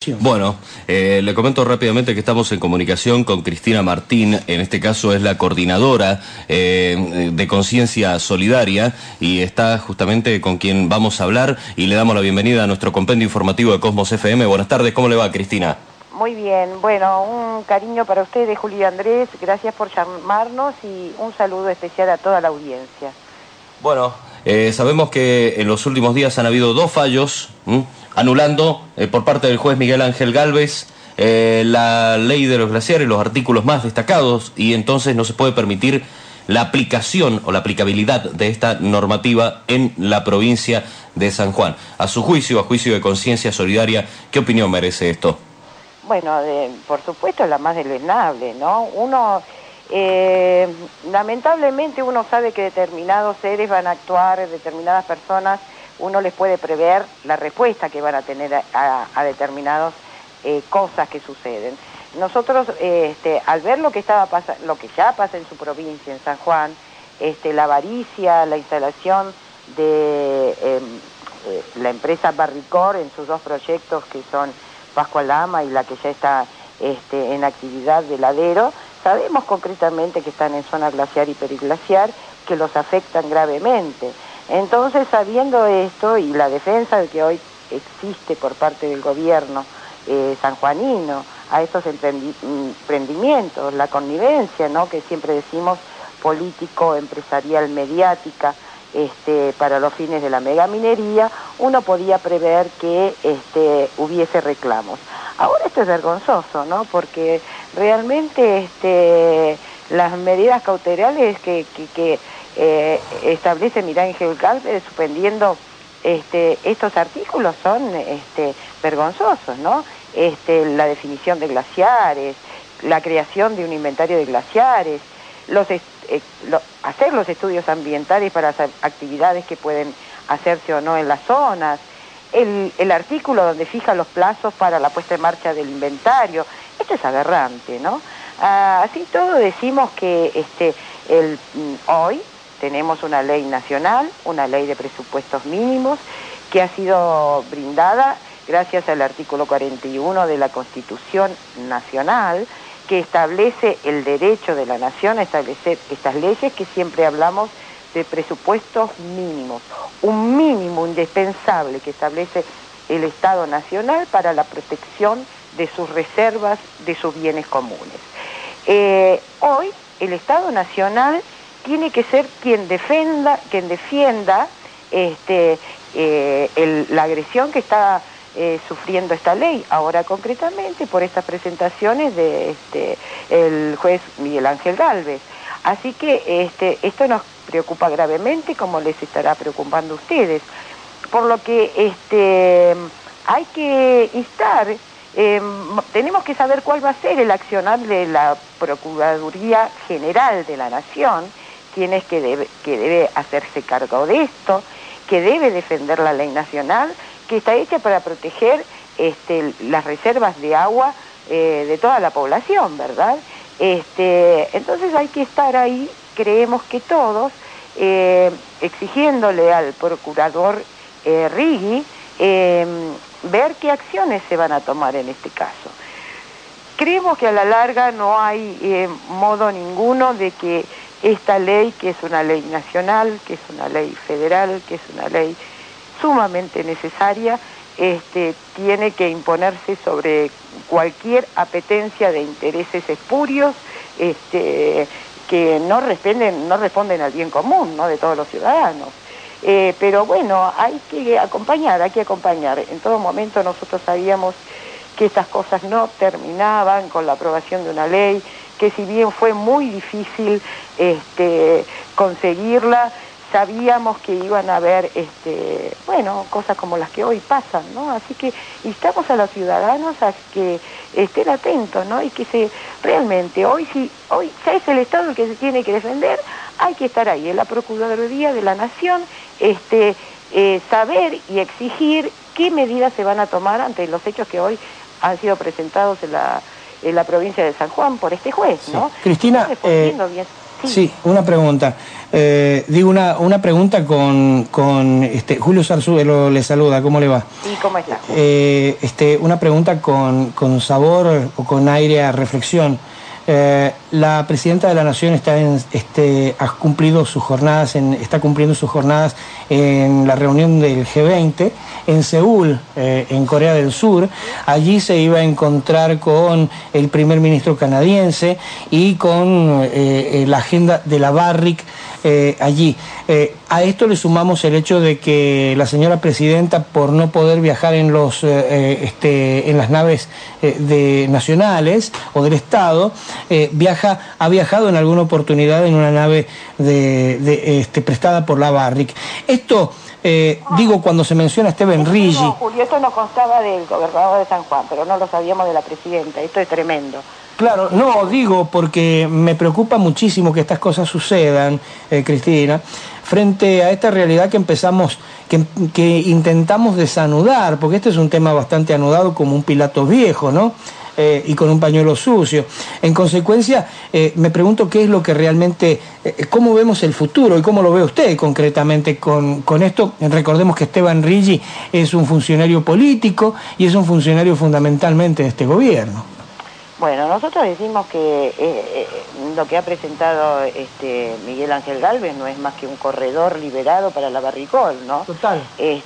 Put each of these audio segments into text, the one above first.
Bueno, le comento rápidamente que estamos en comunicación con Cristina Martín, en este caso es la coordinadora de Conciencia Solidaria y está justamente con quien vamos a hablar y le damos la bienvenida a nuestro compendio informativo de Cosmos FM. Buenas tardes, ¿cómo le va, Cristina? Muy bien, bueno, un cariño para ustedes, Julio y Andrés, gracias por llamarnos y un saludo especial a toda la audiencia. Bueno, sabemos que en los últimos días han habido dos fallos, anulando por parte del juez Miguel Ángel Gálvez la ley de los glaciares, los artículos más destacados, y entonces no se puede permitir la aplicación o la aplicabilidad de esta normativa en la provincia de San Juan. A su juicio, a juicio de Conciencia Solidaria, ¿qué opinión merece esto? Bueno, por supuesto la más deslenable, ¿no? Lamentablemente uno sabe que determinados seres van a actuar, determinadas personas, uno les puede prever la respuesta que van a tener a determinadas cosas que suceden. Nosotros, al ver lo que lo que ya pasa en su provincia, en San Juan, la avaricia, la instalación de la empresa Barricor en sus dos proyectos que son Pascualama y la que ya está en actividad de Ladero, sabemos concretamente que están en zona glaciar y periglaciar, que los afectan gravemente. Entonces, sabiendo esto y la defensa de que hoy existe por parte del gobierno sanjuanino a estos emprendimientos, la connivencia, ¿no?, que siempre decimos político, empresarial, mediática, para los fines de la megaminería, uno podía prever que hubiese reclamos. Ahora esto es vergonzoso, ¿no?, porque realmente las medidas cautelares que establece Miguel Ángel Gálvez suspendiendo estos artículos son vergonzosos, ¿no? La definición de glaciares, la creación de un inventario de glaciares, hacer los estudios ambientales para hacer actividades que pueden hacerse o no en las zonas, el artículo donde fija los plazos para la puesta en marcha del inventario. Esto es aberrante, ¿no? Así todo decimos que hoy tenemos una ley nacional, una ley de presupuestos mínimos que ha sido brindada gracias al artículo 41 de la Constitución Nacional, que establece el derecho de la nación a establecer estas leyes que siempre hablamos de presupuestos mínimos, un mínimo indispensable que establece el Estado Nacional para la protección de sus reservas, de sus bienes comunes. Hoy el Estado Nacional tiene que ser quien defienda la agresión que está sufriendo esta ley, ahora concretamente por estas presentaciones de el juez Miguel Ángel Gálvez. Así que esto nos preocupa gravemente, como les estará preocupando a ustedes, por lo que hay que instar, tenemos que saber cuál va a ser el accionar de la Procuraduría General de la Nación, quién es que debe hacerse cargo de esto, que debe defender la ley nacional, que está hecha para proteger las reservas de agua de toda la población, ¿verdad? Entonces hay que estar ahí, creemos que todos, exigiéndole al procurador Rigui ver qué acciones se van a tomar en este caso. Creemos que a la larga no hay modo ninguno de que esta ley, que es una ley nacional, que es una ley federal, que es una ley sumamente necesaria, tiene que imponerse sobre cualquier apetencia de intereses espurios que no responden al bien común, ¿no?, de todos los ciudadanos. Pero bueno, hay que acompañar. En todo momento nosotros sabíamos que estas cosas no terminaban con la aprobación de una ley, que si bien fue muy difícil conseguirla, sabíamos que iban a haber, cosas como las que hoy pasan, ¿no? Así que instamos a los ciudadanos a que estén atentos, ¿no? Y que realmente hoy ya es el Estado el que se tiene que defender, hay que estar ahí, en la Procuraduría de la Nación, saber y exigir qué medidas se van a tomar ante los hechos que hoy han sido presentados en la provincia de San Juan por este juez, ¿no? Sí. Cristina, bien. Sí, una pregunta. Digo una pregunta con Julio Sarzuelo le saluda, ¿cómo le va? Sí, ¿cómo está? Una pregunta con sabor o con aire a reflexión. La presidenta de la Nación ha cumplido sus jornadas está cumpliendo sus jornadas en la reunión del G20 en Seúl, en Corea del Sur. Allí se iba a encontrar con el primer ministro canadiense y con la agenda de la Barrick allí. A esto le sumamos el hecho de que la señora presidenta, por no poder viajar en las naves nacionales o del Estado, ha viajado en alguna oportunidad en una nave prestada por la Barrick. Esto, digo, cuando se menciona a Steven Rigi... No, Julio, esto no constaba del gobernador de San Juan, pero no lo sabíamos de la presidenta. Esto es tremendo. Claro, no, digo porque me preocupa muchísimo que estas cosas sucedan, Cristina, frente a esta realidad que intentamos desanudar, porque este es un tema bastante anudado como un Pilato viejo, ¿no? Y con un pañuelo sucio. En consecuencia, me pregunto qué es lo que realmente, cómo vemos el futuro y cómo lo ve usted concretamente con esto. Recordemos que Esteban Rigi es un funcionario político y es un funcionario fundamentalmente de este gobierno. Bueno, nosotros decimos que lo que ha presentado Miguel Ángel Gálvez no es más que un corredor liberado para la Barricol, ¿no? Total.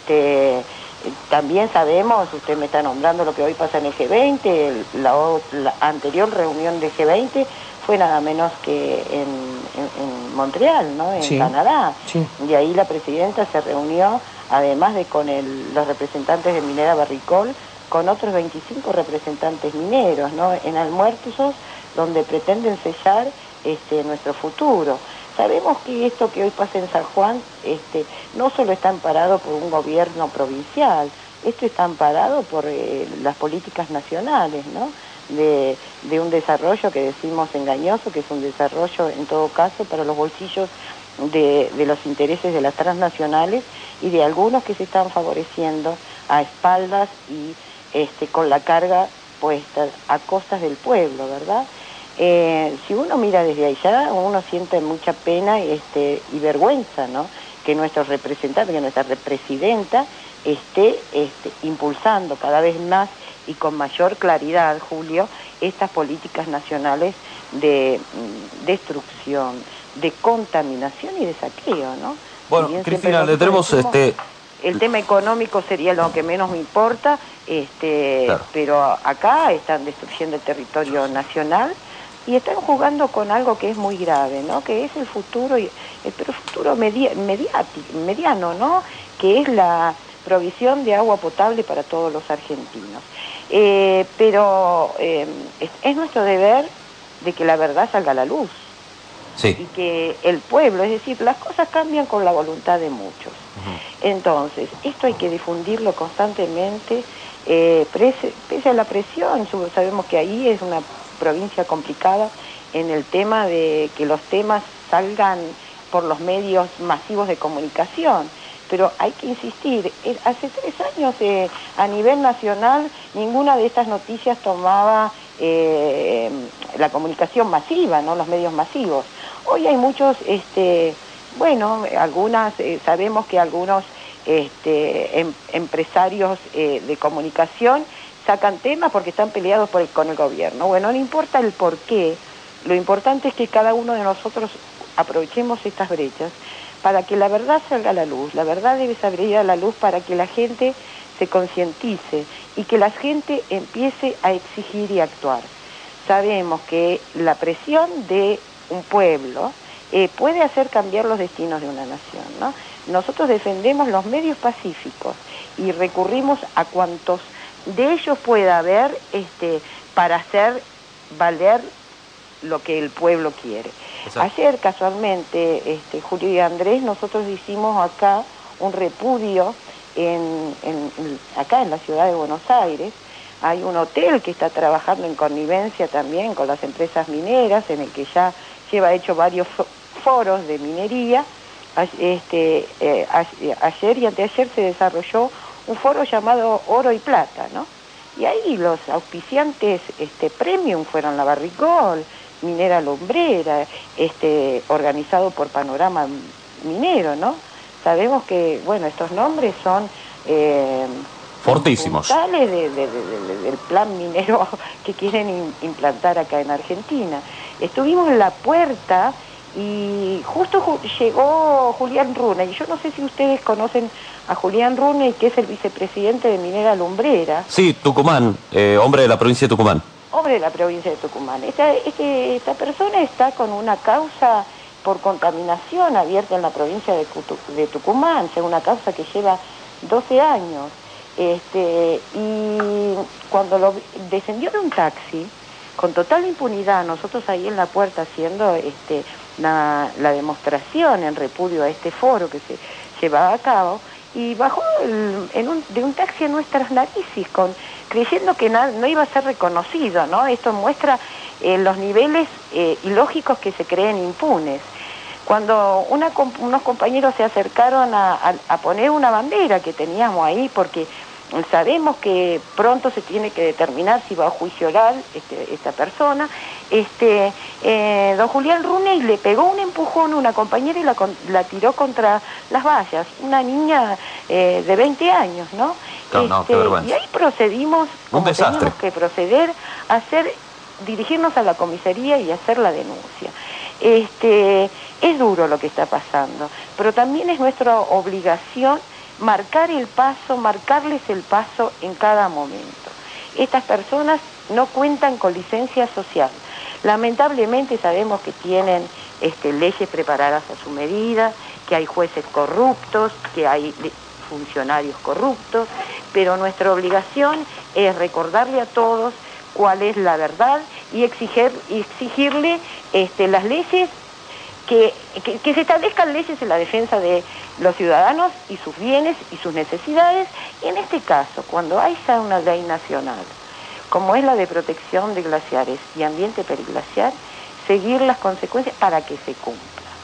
También sabemos, usted me está nombrando lo que hoy pasa en el G20, la anterior reunión del G20 fue nada menos que en Montreal, ¿no? En Canadá. Sí. Y ahí la presidenta se reunió, además de con los representantes de Minera Barricol, con otros 25 representantes mineros, ¿no? En almuerzos donde pretenden sellar nuestro futuro. Sabemos que esto que hoy pasa en San Juan no solo está amparado por un gobierno provincial, esto está amparado por las políticas nacionales, ¿no? De un desarrollo que decimos engañoso, que es un desarrollo en todo caso para los bolsillos de los intereses de las transnacionales y de algunos que se están favoreciendo a espaldas y con la carga puesta a costas del pueblo, ¿verdad? Si uno mira desde allá, uno siente mucha pena y vergüenza, ¿no? Que nuestro representante, que nuestra presidenta esté impulsando cada vez más y con mayor claridad, Julio, estas políticas nacionales de destrucción, de contaminación y de saqueo, ¿no? Bueno, si Cristina, le tenemos el tema económico sería lo que menos me importa, claro. Pero acá están destruyendo el territorio nacional y están jugando con algo que es muy grave, ¿no? Que es el futuro, pero futuro mediano, ¿no? Que es la provisión de agua potable para todos los argentinos. Pero es nuestro deber de que la verdad salga a la luz. Sí. Y que el pueblo, es decir, las cosas cambian con la voluntad de muchos. Entonces, esto hay que difundirlo constantemente, pese a la presión. Sabemos que ahí es una provincia complicada en el tema de que los temas salgan por los medios masivos de comunicación, pero hay que insistir. Hace 3 años a nivel nacional ninguna de estas noticias tomaba la comunicación masiva, ¿no? Los medios masivos. Hoy hay muchos, sabemos que algunos empresarios de comunicación sacan temas porque están peleados con el gobierno. Bueno, no importa el por qué, lo importante es que cada uno de nosotros aprovechemos estas brechas para que la verdad salga a la luz. La verdad debe salir a la luz para que la gente se concientice y que la gente empiece a exigir y actuar. Sabemos que la presión de un pueblo puede hacer cambiar los destinos de una nación, ¿no? Nosotros defendemos los medios pacíficos y recurrimos a cuantos de ellos pueda haber para hacer valer lo que el pueblo quiere. Exacto. Ayer casualmente, Julio y Andrés, nosotros hicimos acá un repudio acá en la ciudad de Buenos Aires. Hay un hotel que está trabajando en connivencia también con las empresas mineras, en el que ya lleva hecho varios foros de minería. Ayer y anteayer se desarrolló un foro llamado Oro y Plata, ¿no? Y ahí los auspiciantes premium fueron la Barricol, Minera Lumbrera, organizado por Panorama Minero, ¿no? Sabemos que, bueno, estos nombres son fortísimos, puntales del plan minero que quieren implantar acá en Argentina. Estuvimos en la puerta y justo llegó Julián Rune, y yo no sé si ustedes conocen a Julián Rune, que es el vicepresidente de Minera Lumbrera. Sí, Tucumán, hombre de la provincia de Tucumán. Hombre de la provincia de Tucumán. Esta persona está con una causa por contaminación abierta en la provincia de Tucumán, o sea, una causa que lleva 12 años. Y cuando descendió de un taxi, con total impunidad, nosotros ahí en la puerta haciendo la demostración en repudio a este foro que se llevaba a cabo, y bajó de un taxi a nuestras narices, creyendo que no iba a ser reconocido, ¿no? Esto muestra los niveles ilógicos que se creen impunes. Cuando unos compañeros se acercaron a poner una bandera que teníamos ahí, porque sabemos que pronto se tiene que determinar si va a juicio oral esta persona, don Julián Rune le pegó un empujón a una compañera y la tiró contra las vallas, una niña de 20 años, ¿no? No, qué vergüenza. Y ahí procedimos, como teníamos que proceder, dirigirnos a la comisaría y hacer la denuncia. Es duro lo que está pasando, pero también es nuestra obligación marcarles el paso en cada momento. Estas personas no cuentan con licencia social. Lamentablemente sabemos que tienen leyes preparadas a su medida, que hay jueces corruptos, que hay funcionarios corruptos, pero nuestra obligación es recordarle a todos cuál es la verdad y exigirle las leyes, que se establezcan leyes en la defensa de los ciudadanos y sus bienes y sus necesidades. Y en este caso, cuando haya una ley nacional, como es la de protección de glaciares y ambiente periglaciar, seguir las consecuencias para que se cumpla.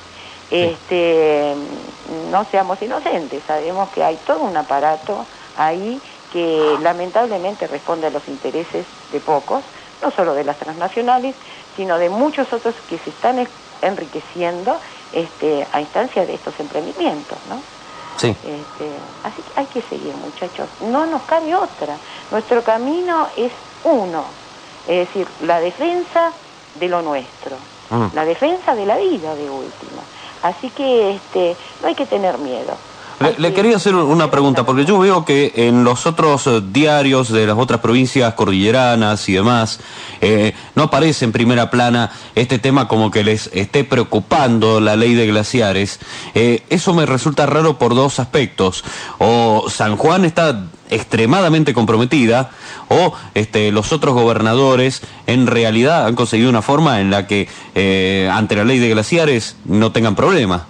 Sí. No seamos inocentes, sabemos que hay todo un aparato ahí que lamentablemente responde a los intereses de pocos, no solo de las transnacionales, sino de muchos otros que se están enriqueciendo a instancia de estos emprendimientos, ¿no? Sí. Así que hay que seguir, muchachos, no nos cabe otra. Nuestro camino es uno, es decir, la defensa de lo nuestro, la defensa de la vida de última. Así que no hay que tener miedo. Le quería hacer una pregunta, porque yo veo que en los otros diarios de las otras provincias cordilleranas y demás, no aparece en primera plana este tema como que les esté preocupando la ley de glaciares. Eso me resulta raro por dos aspectos. O San Juan está extremadamente comprometida, o los otros gobernadores en realidad han conseguido una forma en la que ante la ley de glaciares no tengan problema.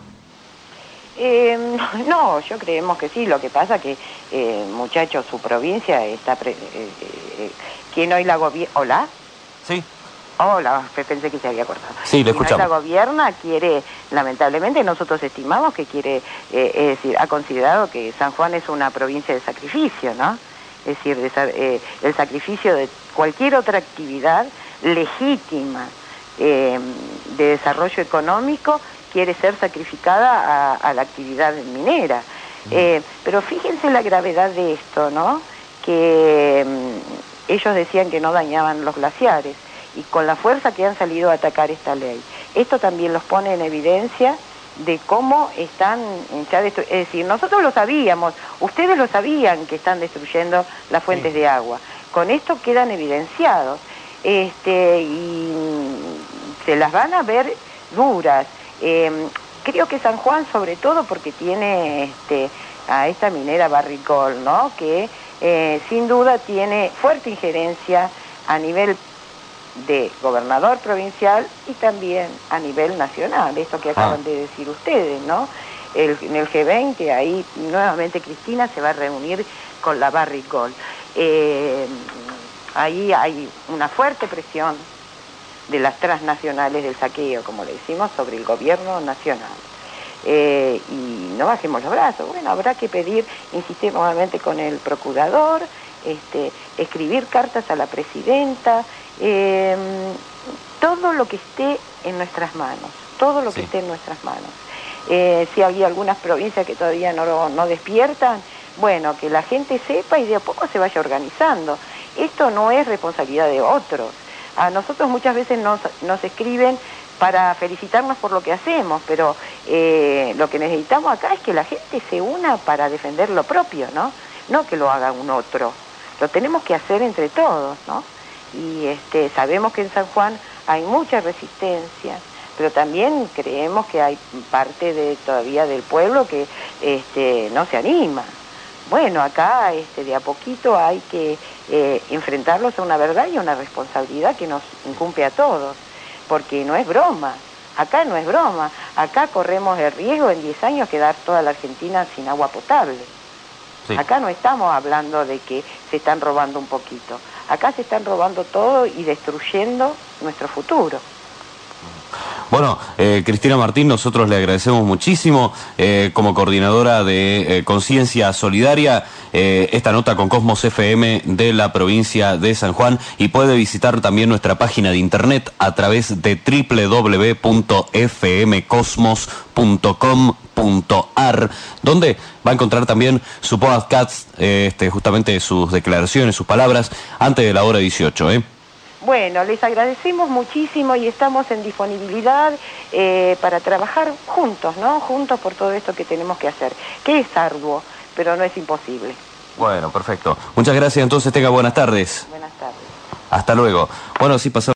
No, yo creemos que sí. Lo que pasa que, muchachos, su provincia está... ¿Quién hoy la gobierna? ¿Hola? Sí. Hola, pensé que se había cortado. Sí, le escuchamos. Quien hoy la gobierna quiere, lamentablemente nosotros estimamos que quiere, es decir, ha considerado que San Juan es una provincia de sacrificio, ¿no? Es decir, el sacrificio de cualquier otra actividad legítima de desarrollo económico quiere ser sacrificada a la actividad minera. Pero fíjense la gravedad de esto, ¿no? Que ellos decían que no dañaban los glaciares, y con la fuerza que han salido a atacar esta ley. Esto también los pone en evidencia de cómo están ya es decir, nosotros lo sabíamos, ustedes lo sabían que están destruyendo las fuentes de agua. Con esto quedan evidenciados, y se las van a ver duras. Creo que San Juan, sobre todo porque tiene a esta minera Barrick Gold, ¿no? Que sin duda tiene fuerte injerencia a nivel de gobernador provincial y también a nivel nacional, esto que acaban de decir ustedes, ¿no? En el G20, ahí nuevamente Cristina se va a reunir con la Barrick Gold. Ahí hay una fuerte presión de las transnacionales del saqueo, como le decimos, sobre el gobierno nacional. Y no bajemos los brazos. Bueno, habrá que pedir, insistir nuevamente con el procurador, escribir cartas a la presidenta, todo lo que esté en nuestras manos, todo lo que esté en nuestras manos. Si había algunas provincias que todavía no despiertan, bueno, que la gente sepa y de a poco se vaya organizando. Esto no es responsabilidad de otros. A nosotros muchas veces nos escriben para felicitarnos por lo que hacemos, pero lo que necesitamos acá es que la gente se una para defender lo propio, ¿no? No que lo haga un otro. Lo tenemos que hacer entre todos, ¿no? Y sabemos que en San Juan hay mucha resistencia, pero también creemos que hay parte todavía del pueblo que no se anima. Bueno, acá de a poquito hay que enfrentarlos a una verdad y a una responsabilidad que nos incumbe a todos, porque no es broma, acá no es broma, acá corremos el riesgo en 10 años quedar toda la Argentina sin agua potable. Sí. Acá no estamos hablando de que se están robando un poquito, acá se están robando todo y destruyendo nuestro futuro. Bueno, Cristina Martín, nosotros le agradecemos muchísimo como coordinadora de Conciencia Solidaria esta nota con Cosmos FM de la provincia de San Juan, y puede visitar también nuestra página de internet a través de www.fmcosmos.com.ar, donde va a encontrar también su podcast, justamente sus declaraciones, sus palabras, antes de la hora 18, Bueno, les agradecemos muchísimo y estamos en disponibilidad para trabajar juntos, ¿no? Juntos por todo esto que tenemos que hacer, que es arduo, pero no es imposible. Bueno, perfecto. Muchas gracias, entonces tenga buenas tardes. Buenas tardes. Hasta luego. Bueno, sí pasó.